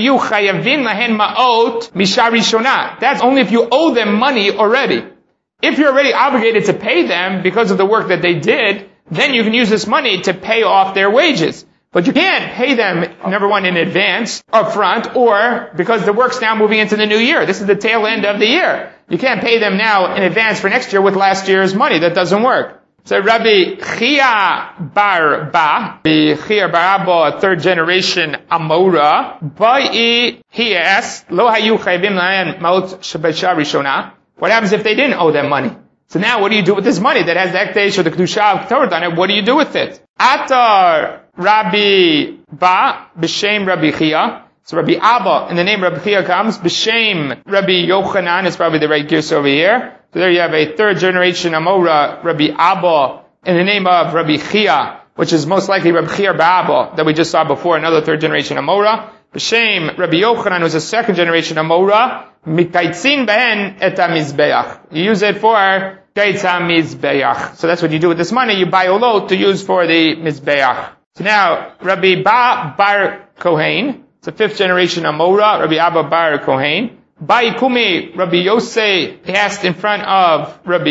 only if you owe them money already. If you're already obligated to pay them because of the work that they did, then you can use this money to pay off their wages. But you can't pay them, number one, in advance, up front, or because the work's now moving into the new year. This is the tail end of the year. You can't pay them now in advance for next year with last year's money. That doesn't work. So Rabbi Chia bar Ba, Chia bar Abba, third generation Amora, he asked, Lo hayu chayvim lahen ma'ot shebesha rishona. What happens if they didn't owe them money? So now what do you do with this money that has the Ekdesh or the Kedusha of Torah on it? What do you do with it? Atar Rabbi Ba, b'shem Rabbi Chia. So Rabbi Abba, in the name Rabbi Chia comes, b'shem Rabbi Yochanan, is probably the right gears over here. So there you have a third generation Amora, Rabbi Abba, in the name of Rabbi Chia, which is most likely Rabbi Chia Ba'abba, that we just saw before, another third generation Amora. B'shem Rabbi Yochanan, who's a second generation Amora, Mikaitzin behen et hamizbeach. You use it for kaitz hamizbeach. So that's what you do with this money. You buy olot to use for the mizbeach. So now, Rabbi Ba Bar Kohen, it's a 5th generation Amora, Rabbi Abba Bar Kohen. Ba'ikumi, Rabbi Yosei, he asked in front of Rabbi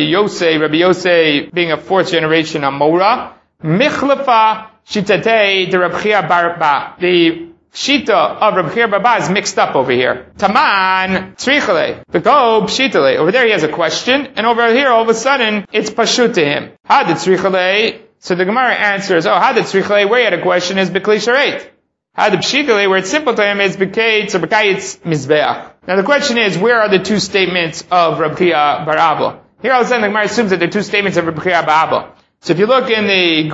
Yosei being a 4th generation Amora. Michlafa shitatei de Rabbi Chia Bar Ba. The Shita of Rabbi Chia Bar Ba is mixed up over here. Taman tzrichale. B'ko pshitale. Over there he has a question, and over here all of a sudden it's pashut to him. Had tzrichale. So the Gemara answers, had tzrichale, where he had a question is b'kli sharet. Had pshitale, where it's simple to him is b'kaitz or b'kaitz mizbeach. Now the question is, where are the 2 statements of Rabbi Chia Bar Abba? Here all of a sudden the Gemara assumes that there are 2 statements of Rabbi Chia Bar Abba. So if you look in the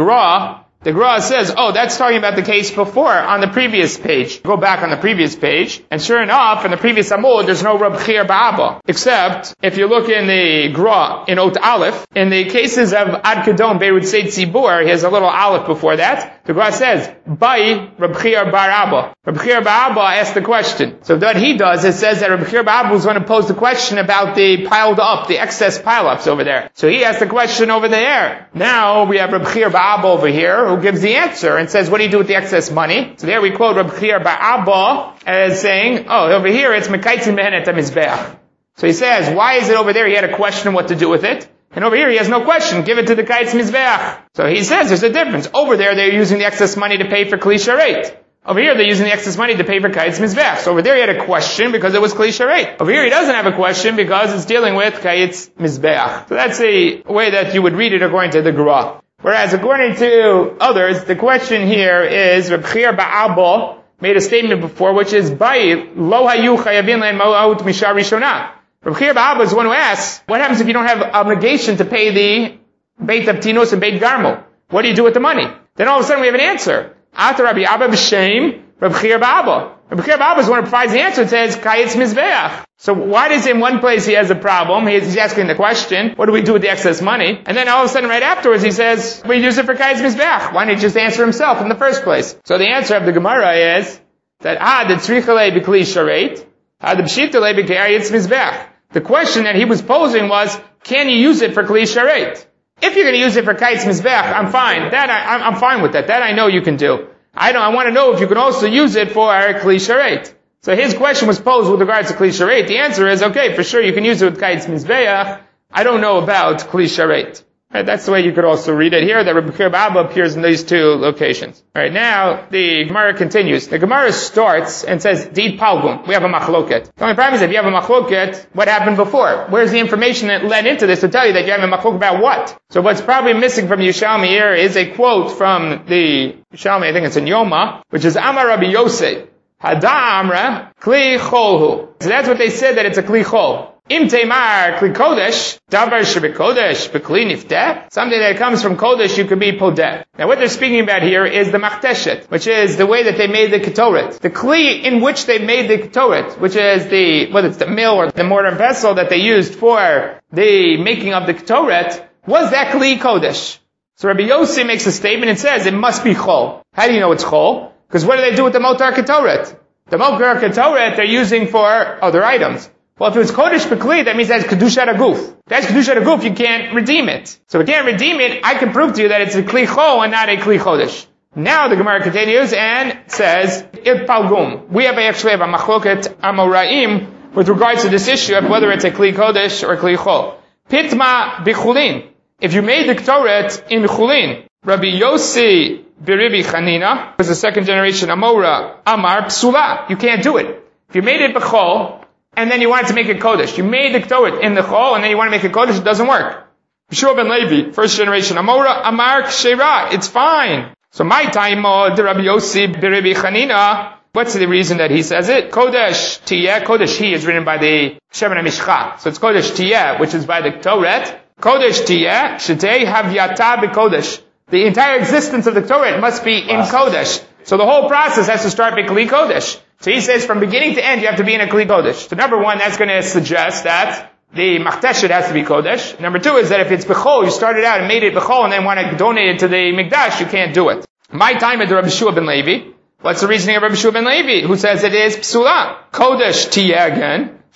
Gra says, that's talking about the case before, on the previous page. Go back on the previous page, and sure enough, in the previous Amud, there's no Rabbi Chia Bar Abba. Except, if you look in the Gra, in Ot Aleph, in the cases of Ad Kedon, Beirut Seit Tzibur, he has a little Aleph before that. The Gra says, Bai Rabbi Chia Bar Abba. Rabbi Chia Bar Abba asked the question. So what he does, it says that Rabbi Chia Bar Abba was going to pose the question about the piled up, the excess pile-ups over there. So he asked the question over there. Now, we have Rabbi Chia Bar Abba over here, who gives the answer and says, what do you do with the excess money? So there we quote Rabbi Chia Bar Abba as saying, over here it's Mekaitzin behen et hamizbeach. So he says, why is it over there he had a question what to do with it? And over here he has no question, give it to the kaitz mizbeach. So he says there's a difference. Over there they're using the excess money to pay for kli sharet. Over here they're using the excess money to pay for kaitz mizbeach. So over there he had a question because it was kli sharet. Over here he doesn't have a question because it's dealing with kaitz mizbeach. So that's the way that you would read it according to the Gra. Whereas according to others, the question here is, Rabbi Chia Bar Abba made a statement before, which is, Bai, lo hayu chayavin le'en ma'ut mishar rishonah. Rabbi Chia Bar Abba is the one who asks, what happens if you don't have obligation to pay the Beit Abtinus and Beit Garmo? What do you do with the money? Then all of a sudden we have an answer. Ata Rabbi Abba b'shem Rabbi Chia Bar Abba. Rabbi Chia Bar Abba is the one who provides the answer. It says, Kayetz Mizbeach. So why does in one place he has a problem? He's asking the question, what do we do with the excess money? And then all of a sudden right afterwards he says, we use it for Kayetz Mizbeach. Why didn't he just answer himself in the first place? So the answer of the Gemara is that, the tzrichale b'kli sharet, the b'shitale b'kayetz mizbeach. The question that he was posing was, can you use it for kli sharet? If you're going to use it for kayetz mizbeach, I'm fine. I'm fine with that. That I know you can do. I want to know if you can also use it for kli sharet. So his question was posed with regards to kli sharet. The answer is, okay, for sure you can use it with kayetz mizbeach. I don't know about kli sharet. Right, that's the way you could also read it here, that Rabbi Chia Bar Abba appears in these 2 locations. Alright, now, the Gemara continues. The Gemara starts and says, Deed Palgum, we have a machloket. The only problem is if you have a machloket, what happened before? Where's the information that led into this to tell you that you have a machloket about what? So what's probably missing from Yerushalmi here is a quote from the Yerushalmi, I think it's in Yoma, which is Amar Rabbi Yosei, Hada Amra, Kli Cholhu. So that's what they said, that it's a Kli Chol. Im teimar kli kodesh, davar shebe kodesh, bekli nifteh. Something that comes from kodesh, you could be podeh. Now what they're speaking about here is the machteshet, which is the way that they made the ketoret. The kli in which they made the ketoret, which is whether it's the mill or the mortar and pestle that they used for the making of the ketoret, was that kli kodesh. So Rabbi Yossi makes a statement and says it must be chol. How do you know it's chol? Because what do they do with the motar ketoret? The motar ketoret they're using for other items. Well, if it was Kodesh B'Kli, that means that's Kedushat HaGuf. If that's Kedushat HaGuf, you can't redeem it. So if you can't redeem it, I can prove to you that it's a Kli Chol and not a Kli Chodesh. Now the Gemara continues and says, Palgum. We actually have a Machloket Amoraim with regards to this issue of whether it's a Kli Kodesh or a Kli Chol. Pitma B'Chulin. If you made the Ketoret in Chulin, Rabbi Yossi B'Ribi Chanina, was the 2nd generation Amora, Amar Psula. You can't do it. If you made it B'Chol, and then you wanted to make a kodesh. You made the ketoret in the chol, and then you want to make a kodesh, it doesn't work. Yeshua ben Levi, 1st generation Amora, Amar Kshera, it's fine. So my time, the Rabbi Yossi B'Ribi Chanina, what's the reason that he says it? Kodesh Tiyeh, Kodesh He is written by the Shemen HaMishcha. So it's Kodesh Tiyeh, which is by the ketoret. Kodesh Tiyeh, Shetei Havyata B'Kodesh. The entire existence of the ketoret must be in kodesh. So the whole process has to start with Kli Kodesh. So he says from beginning to end you have to be in a Kli Kodesh. So number 1, that's going to suggest that the Machteshet has to be Kodesh. Number 2 is that if it's Bechol, you started out and made it Bechol and then want to donate it to the Mikdash, you can't do it. My time at the Rabbi Shua ben Levi. What's the reasoning of Rabbi Shua ben Levi? Who says it is Psula? Kodesh Tiyeh again.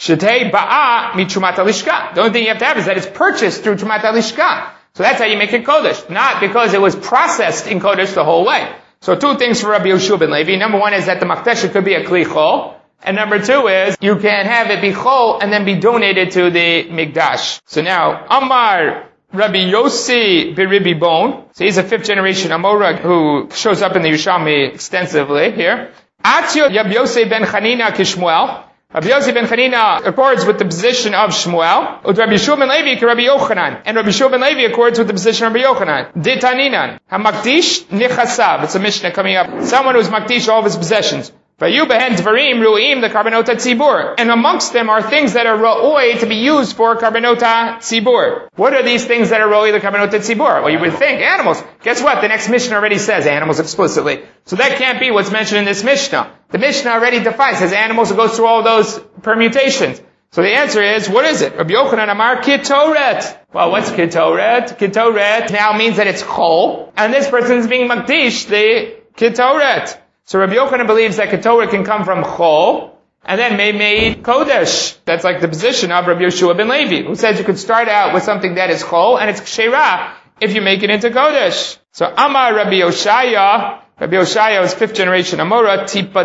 Shetei ba'a mi Trumat HaLishka. The only thing you have to have is that it's purchased through Trumat HaLishka. So that's how you make it Kodesh. Not because it was processed in Kodesh the whole way. So two things for Rabbi Yehoshua ben Levi. Number one is that the Makdesha could be a Kli Chol. And number two is, you can have it be Chol and then be donated to the Mikdash. So now, Amar Rabbi Yossi Biribi Bon. So he's a 5th generation Amora who shows up in the Yerushalmi extensively here. Atio Rabbi Yossi ben Chanina Kishmuel. Rabbi Yossi ben Chanina accords with the position of Shmuel. Rabbi Yehoshua ben Levi to Rabbi Yochanan. And Rabbi Yehoshua ben Levi accords with the position of Rabbi Yochanan. Ditaninan. HaMakdish Nichasav. It's a Mishnah coming up. Someone who's Makdish all of his possessions. Vayu behen dvarim ru'im the karbanota tzibur. And amongst them are things that are ra'oi to be used for karbanota tzibur. What are these things that are ra'oi the karbanota tzibur? Well, you would think animals. Guess what? The next Mishnah already says animals explicitly. So that can't be what's mentioned in this Mishnah. The Mishnah already defines, says animals, it goes through all those permutations. So the answer is, what is it? Rabbi Yochanan Amar Kitoret. Well, what's Kitoret? Kitoret now means that it's chol, and this person is being makdish the Kitoret. So Rabbi Yochanan believes that Ketoret can come from Chol, and then made Kodesh. That's like the position of Rabbi Yehoshua ben Levi, who says you could start out with something that is Chol, and it's Kshera if you make it into Kodesh. So Amar Rabbi Yoshaya is 5th generation Amora,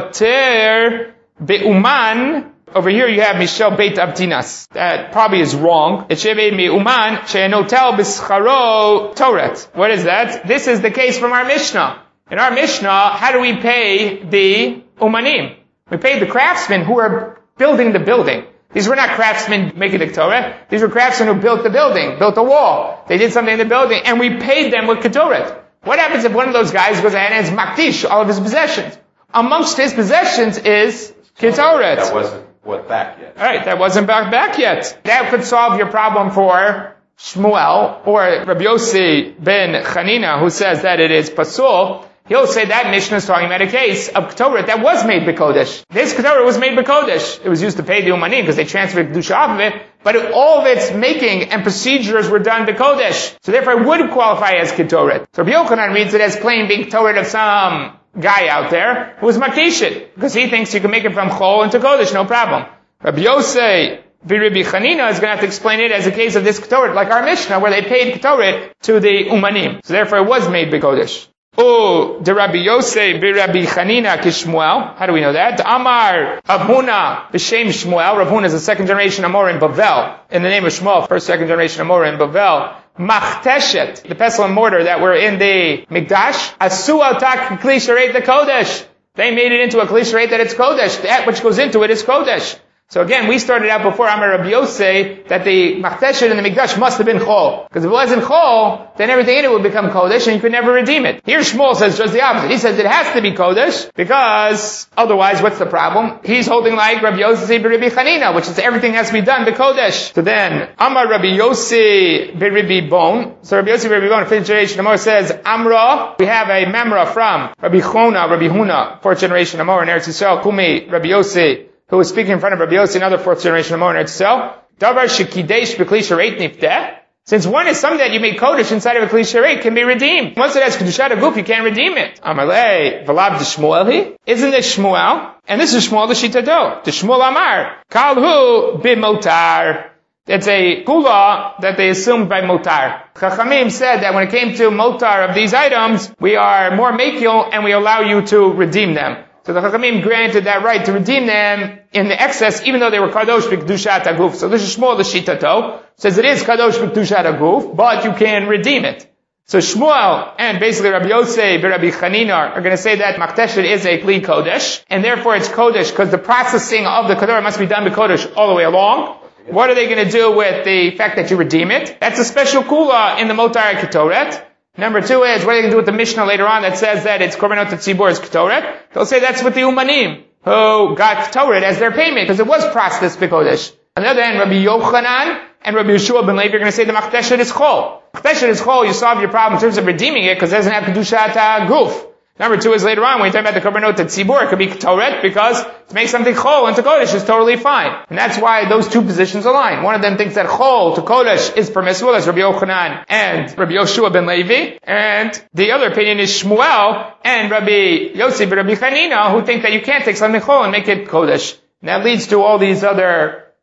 Tipater Be'uman. Over here you have Mishel Beit Abdinas. That probably is wrong. It should be Me'uman, She'enotel B'scharo Toret. What is that? This is the case from our Mishnah. In our Mishnah, how do we pay the umanim? We pay the craftsmen who are building the building. These were not craftsmen making the Torah. These were craftsmen who built the building, built a wall. They did something in the building, and we paid them with Ketoret. What happens if one of those guys goes ahead and is makdish all of his possessions? Amongst his possessions is Ketoret. That wasn't back yet. Alright, that wasn't back yet. That could solve your problem for Shmuel, or Rabbi Yossi ben Chanina, who says that it is Pasul. He'll say that Mishnah is talking about a case of Ketoret that was made b'Kodesh. This Ketoret was made b'Kodesh. It was used to pay the Umanim because they transferred Kedusha off of it, but all of its making and procedures were done b'Kodesh. So therefore it would qualify as Ketoret. So Rabbi Yochanan reads it as plain being Ketoret of some guy out there who was Makdishit, because he thinks you can make it from Chol into Kodesh, no problem. Rabbi Yosei Rabbi Chanina is going to have to explain it as a case of this Ketoret, like our Mishnah, where they paid Ketoret to the Umanim. So therefore it was made b'Kodesh. Oh, the Rabbi Yosei Rabbi Chanina Kishmuel. How do we know that? The Amar Abhuna B'Shem Shmuel. Rav Huna is a 2nd generation Amor in Bavel. In the name of Shmuel, 1st, 2nd generation Amor in Bavel. Machteshet, the pestle and mortar that were in the Mikdash. Asu al tak Kli Shareit the Kodesh. They made it into a Kli Shareit that it's Kodesh. That which goes into it is Kodesh. So again, we started out before Amar Rabbi Yosei that the Machteshet in the Mikdash must have been Chol. Because if it wasn't Chol, then everything in it would become Kodesh and you could never redeem it. Here Shmuel says just the opposite. He says it has to be Kodesh because otherwise what's the problem? He's holding like Rabbi Yosei Rabbi Chanina, which is everything has to be done by Kodesh. So then, Amar Rabbi Yosei Rabbi Bon. So Rabbi Yosei Rabbi Bon, 5th generation Amor says, Amra, we have a memra from Rabbi Huna, 4th generation Amor in Eretz Yisrael, Kumi Rabbi Yosei, who was speaking in front of Rabbi Yossi, another 4th generation of Moran Eretz Davar shekidesh b'kli shareit nifteh. Since one is something that you make kodesh inside of a kli shareit can be redeemed. Once it has kedushat aguf, you can't redeem it. Amalei v'lav d'Shmuel hi. Isn't this Shmuel? And this is Shmuel l'shitado. The Shmuel Amar kalhu b'motar. It's a kula that they assumed by motar. Chachamim said that when it came to motar of these items, we are more makil and we allow you to redeem them. So the Chachamim granted that right to redeem them in the excess, even though they were kadosh b'kedushat aguf. So this is Shmuel l'shitato. Says it is kadosh b'kedushat aguf, but you can redeem it. So Shmuel and basically Rabbi Yosei Rabbi Chanina are going to say that Machteshet is a Kli Kodesh, and therefore it's Kodesh because the processing of the Kedorah must be done by Kodesh all the way along. What are they going to do with the fact that you redeem it? That's a special kula in the Motar Ketoret. Number 2 is, what are they going to do with the Mishnah later on that says that it's Korbanot Tzibur is Ketoret? They'll say that's with the Umanim, who got Ketoret as their payment, because it was processed b'Kodesh. On the other hand, Rabbi Yochanan and Rabbi Yehoshua ben Levi are going to say the Machteshet is Chol. Machteshet is Chol, you solve your problem in terms of redeeming it, because it doesn't have Kedushat Guf. Number 2 is later on, when you talk about the Korbanot Tzibur, it could be Ketoret, because to make something Chol into Kodesh is totally fine. And that's why those two positions align. One of them thinks that Chol to Kodesh is permissible, as Rabbi Yochanan and Rabbi Yehoshua ben Levi. And the other opinion is Shmuel and Rabbi Yossi Rabbi Chanina, who think that you can't take something Chol and make it Kodesh. And that leads to all these other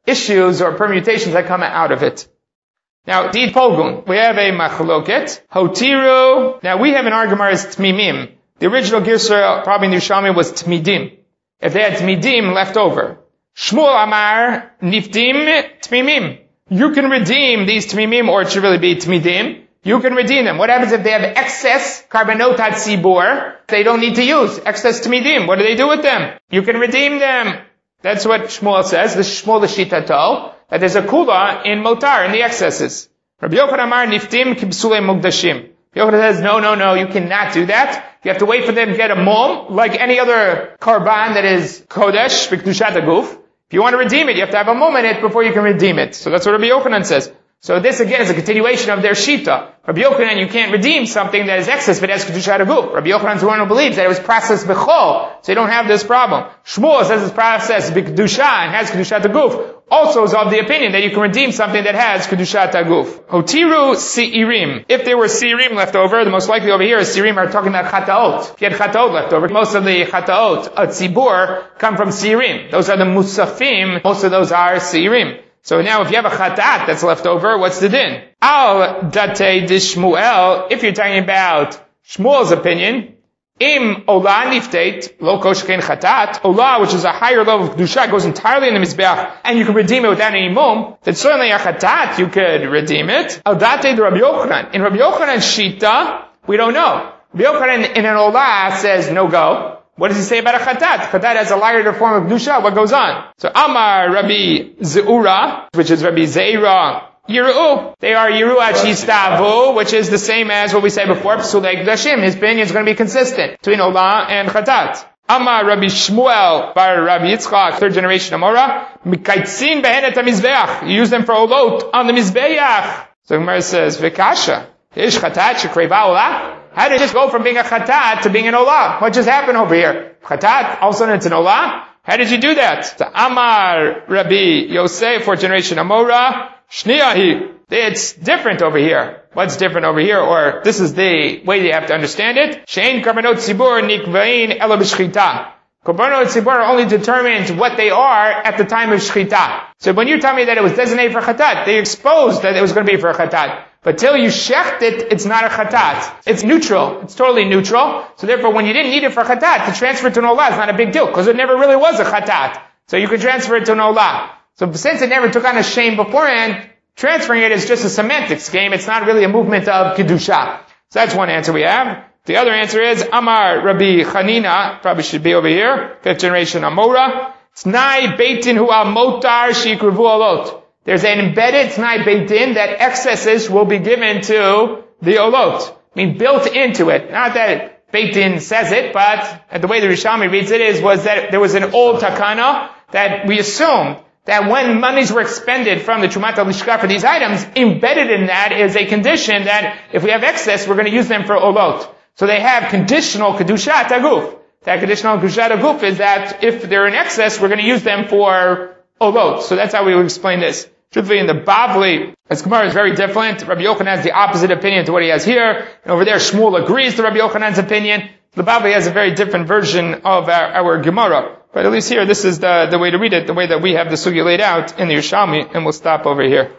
issues or permutations that come out of it. Now, Did Polgun, we have a machloket. Hotiru, now we have an argument as Tmimim. The original Girsa, probably in the Yerushalmi, was Tmidim. If they had Tmidim left over. Shmuel Amar, Nifdim, Tmimim. You can redeem these Tmimim, or it should really be Tmidim. You can redeem them. What happens if they have excess Karbanot Tzibur? They don't need to use excess Tmidim. What do they do with them? You can redeem them. That's what Shmuel says. This is Shmuel L'Shitato. That there's a kula in motar, in the excesses. Rabbi Yochanan Amar Niftim Kibsule Mugdashim. Yochanan says, no, you cannot do that. You have to wait for them to get a mum, like any other karban that is kodesh, b'kedushat aguf. If you want to redeem it, you have to have a mum in it before you can redeem it. So that's what Rabbi Yochanan says. So this again is a continuation of their shita. Rabbi Yochanan, you can't redeem something that is excess but has kedushat aguf. Rabbi Yochanan is the one who believes that it was processed b'chol, so you don't have this problem. Shmuel says it's processed b'kedusha and has kedushat aguf. Also is of the opinion that you can redeem something that has kedushat aguf. Hotiru siirim. If there were siirim left over, the most likely over here is siirim are talking about chataot. If you had chataot left over, most of the chataot, a tzibur, come from siirim. Those are the musafim. Most of those are siirim. So now if you have a chatat that's left over, what's the din? Al date de Shmuel, if you're talking about Shmuel's opinion, im olah niftet, lo koshken chatat, olah, which is a higher level of kedusha, goes entirely in the mizbeach, and you can redeem it without any mum, then certainly a chatat, you could redeem it. Al date de Rabbi Yochanan. In Rabbi Yochanan's shita, we don't know. Rabbi Yochanan in an olah says no go. What does he say about a chatat? Chatat has a lighter form of kedusha. What goes on? So Amar Rabbi Zeura, which is Rabbi Zeira, Yiru. They are Yiruat Shistavu, which is the same as what we said before, Psulei Kedashim. His opinion is going to be consistent between olah and chatat. Amar Rabbi Shmuel bar Rabbi Yitzchak, third generation Amora, Mikaitzin behenet hamizbeach. You use them for olot on the mizbeach. So Gemara says, V'kasha, ish chatat shekreva olah. How did it just go from being a chatat to being an olah? What just happened over here? Chatat, all of a sudden it's an olah? How did you do that? So Amar Rabbi Yosef, fourth generation Amora, Shniyahi. It's different over here. What's different over here? Or this is the way you have to understand it. Shein karbanot tzibur nikvain elo b'shchita. Karbanot tzibur are only determined what they are at the time of shchita. So when you tell me that it was designated for chatat, they exposed that it was going to be for a chatat. But till you shecht it, it's not a chatat. It's neutral. It's totally neutral. So therefore, when you didn't need it for chatat, to transfer it to an olah is not a big deal, because it never really was a chatat. So you can transfer it to an olah. So since it never took on a shame beforehand, transferring it is just a semantics game. It's not really a movement of kedusha. So that's one answer we have. The other answer is Amar Rabbi Chanina, probably should be over here, fifth generation Amora. T'nai beitin hu al motar shikruvu alot. There's an embedded t'nai beitin that excesses will be given to the olot. I mean, built into it. Not that beitin says it, but the way the Rishonim reads it was that there was an old takana that we assumed that when monies were expended from the Trumat al-Lishka for these items, embedded in that is a condition that if we have excess, we're going to use them for olot. So they have conditional kedushat aguf. That conditional kedushat aguf is that if they're in excess, we're going to use them for olot. So that's how we would explain this. Truthfully, in the Bavli, as Gemara is very different. Rabbi Yochanan has the opposite opinion to what he has here. And over there, Shmuel agrees to Rabbi Yochanan's opinion. The Bavli has a very different version of our Gemara. But at least here, this is the way to read it, the way that we have the sugya laid out in the Yerushalmi, and we'll stop over here.